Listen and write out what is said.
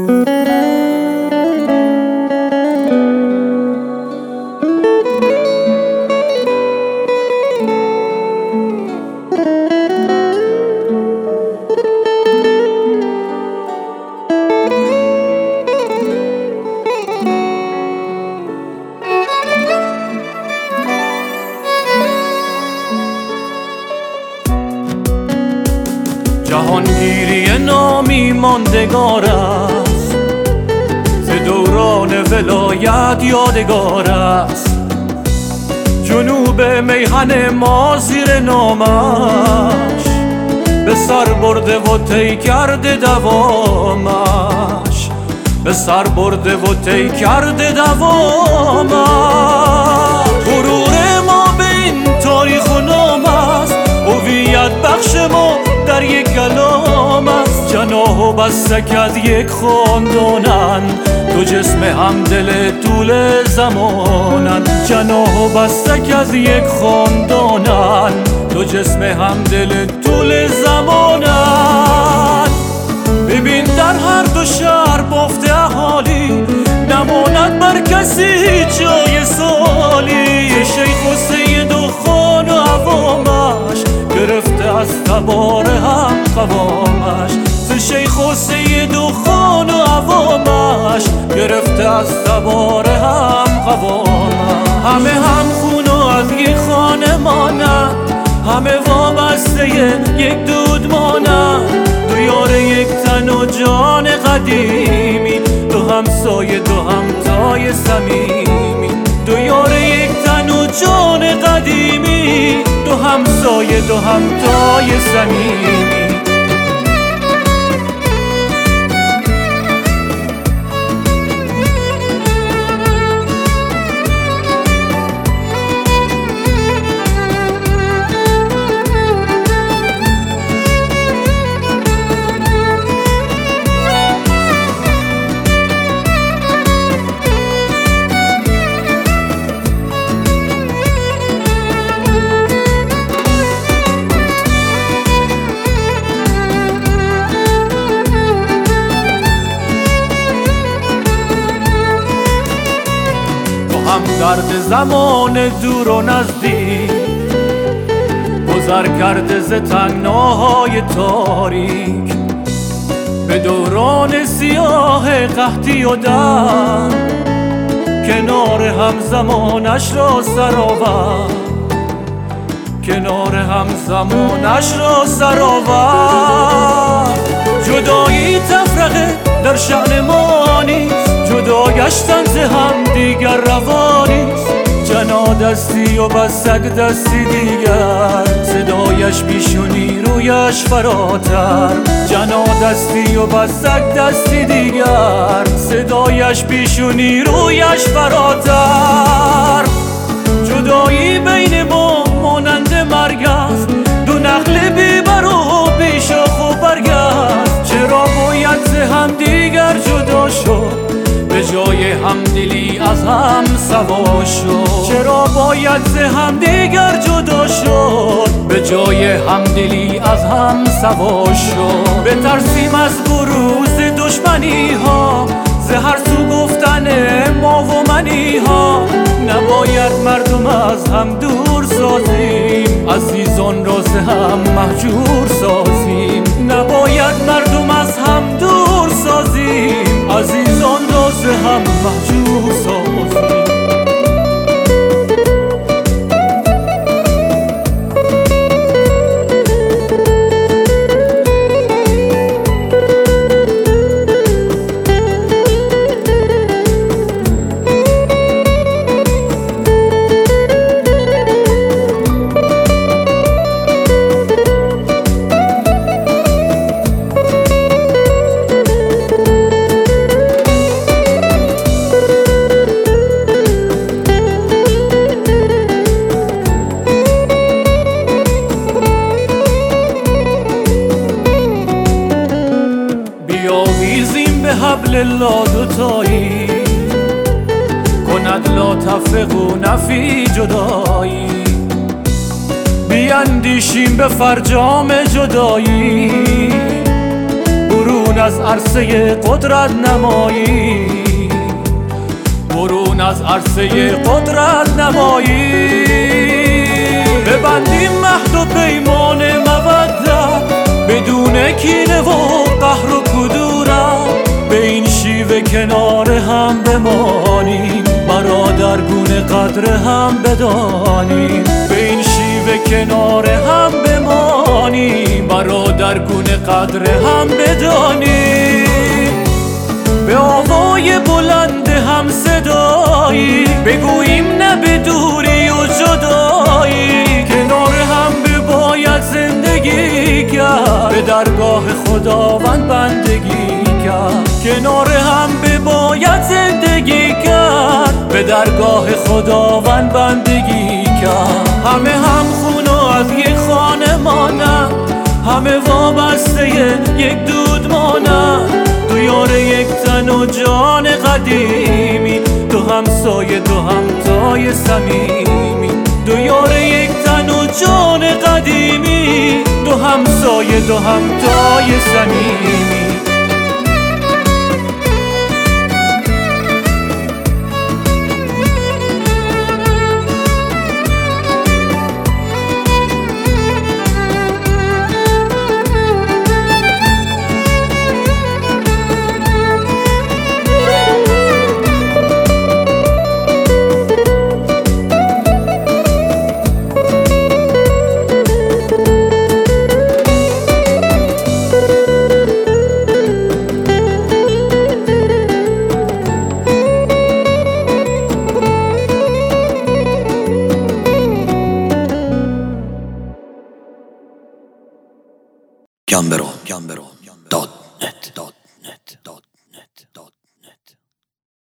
جهانگیری نامی ماندگار است، ز دوران ولایت یادگار است. جنوب میهن ما زیر نامش به سر برده و طی کرده دوامش، به سر برده و طی کرده دوامش. غرور ما به این تاریخ و نام است، هویت بخش ما در یک کلام است. جناح و بستک از یک خاندانند، دو جسم همدل طول زمانند. جناح و بستک از یک خاندانند، دو جسم همدل طول زمانند. ببین در هر دو شهر بافت اهالی، نماند بر کسی جای سالی. شیخ و سید و خان و عوامش، گرفته از تبار هم قوامش. ز شیخ و سید و خان و عوامش، گرفته از تبار هم قوامش. همه هم خون و از یک خانه مانند، همه وابسته یک دود مانند. دو یار یک تن و جان قدیمی، دو همسایه دو همتای صمیمی. دو یار یک تن و جان قدیمی، دو همسایه دو همتای صمیمی. هم درد زمان دور و نزدیک، گذر کرده ز تنگناهای تاریک. به دوران سیاه قحطی و درد، کنار هم زمانش را سر آورد. کنار هم زمانش را سر آورد. جدایی تفرقه در شأن ما نیست، جدا گشتن ز هم دیگر روا نیست. جنا دستی و بستک دستی دیگر، صدایش بیش و نیرویش فراتر. جنا دستی و بستک دستی دیگر، صدایش بیش و نیرویش فراتر. جدایی بین ما مانند مرگ است، دو نخل بیبر و بی شاخ و برگ است. چرا باید ز هم دیگر جدا شد، به جای همدلی از هم سوا شد. چرا باید ز هم دیگر جدا شد، به جای همدلی از هم سوا شد. بترسیم از بروز دشمنی ها، ز هر سو گفتن ما و منی ها. نباید مردم از هم دور سازیم، عزیزان را ز هم مهجور سازیم. نباید مردم از هم دور سازیم، عزیزان را ز هم مهجور سازیم. بیاویزیم به حبل الله دوتایی، کند لا تفرقوا نفی جدایی. بیندیشیم به فرجام جدایی، برون برون از عرصه قدرت نمایی، برون از عرصه قدرت نمایی. ببندیم مهد و پیمان مودت بدون کینه و قهر و کدورت، به این شیوه کنار هم بمانیم، برادرگونه قدر هم بدانیم. به این شیوه کنار هم بمانیم، برادرگونه قدر هم بدانیم. به آوای بلند هم صدایی بگوییم نه به دوری و جدایی، کنار هم بباید زندگی کرد، به درگاه خداوند بندگی کرد. کنار هم بباید زندگی کرد، به درگاه خداوند بندگی کرد. همه هم خون و از یک خانه مانند، همه وابسته یک دود مانند، دو یار یک تن و جان قدیمی، دو همسایه دو همتای صمیمی. دو یار یک تن و جان قدیمی، دو همسایه دو همتای صمیمی.